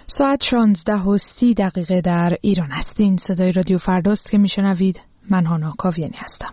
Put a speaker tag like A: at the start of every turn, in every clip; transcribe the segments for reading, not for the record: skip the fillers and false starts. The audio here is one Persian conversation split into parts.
A: ساعت 16:30 در ایران هستین. صدای رادیو فرداست که میشنوید. من هانا کاویانی هستم.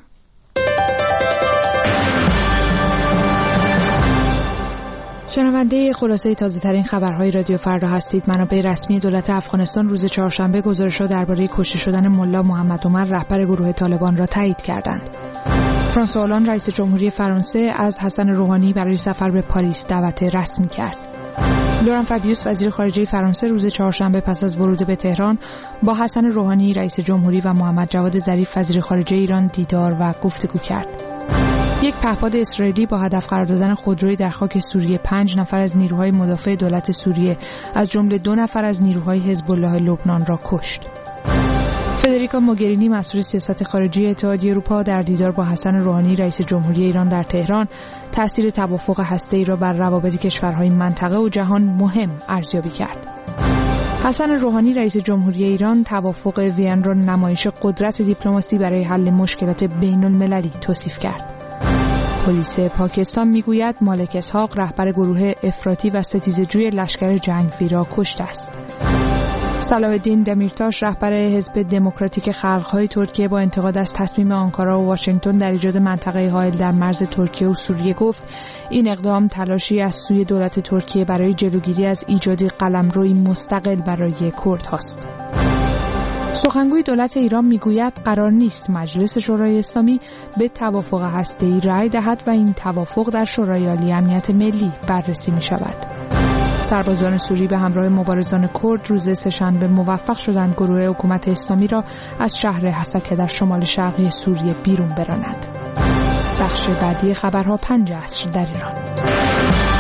A: شنونده خلاصه تازه‌ترین خبرهای رادیو فردا هستید. منابع رسمی دولت افغانستان روز چهارشنبه گزارش‌ها درباره کشته شدن ملا محمد عمر رهبر گروه طالبان را تایید کردند. فرانسوا هولند رئیس جمهوری فرانسه از حسن روحانی برای سفر به پاریس دعوت رسمی کرد. لوران فابیوس وزیر خارجه فرانسه روز چهارشنبه پس از ورود به تهران با حسن روحانی رئیس جمهوری و محمد جواد ظریف وزیر خارجه ایران دیدار و گفتگو کرد. یک پهپاد اسرائیلی با هدف قرار دادن خودرویی در خاک سوریه 5 نفر از نیروهای مدافع دولت سوریه از جمله 2 نفر از نیروهای حزب الله لبنان را کشت. فدریکا موگرینی مسئول سیاست خارجی اتحادیه اروپا در دیدار با حسن روحانی رئیس جمهوری ایران در تهران تأثیر توافق هسته‌ای را بر روابط کشورهای منطقه و جهان مهم ارزیابی کرد. حسن روحانی رئیس جمهوری ایران توافق وین را نمایش قدرت دیپلماسی برای حل مشکلات بین‌المللی توصیف کرد. پلیس پاکستان میگوید مالک اسحاق رهبر گروه افراطی و ستیزه‌جوی لشکر جنگجوی را کشته است. صلاح الدین دمیرتاش رهبر حزب دموکراتیک خلق‌های ترکیه با انتقاد از تصمیم آنکارا و واشنگتن در ایجاد منطقه حائل در مرز ترکیه و سوریه گفت این اقدام تلاشی از سوی دولت ترکیه برای جلوگیری از ایجاد قلمروی مستقل برای کردهاست. سخنگوی دولت ایران میگوید قرار نیست مجلس شورای اسلامی به توافق هسته‌ای رأی دهد و این توافق در شورای عالی امنیت ملی بررسی می‌شود. سربازان سوری به همراه مبارزان کرد روز سه‌شنبه موفق شدند گروه حکومت اسلامی را از شهر حسکه در شمال شرقی سوریه بیرون برانند. بخش بعدی خبرها 5 عصر در ایران.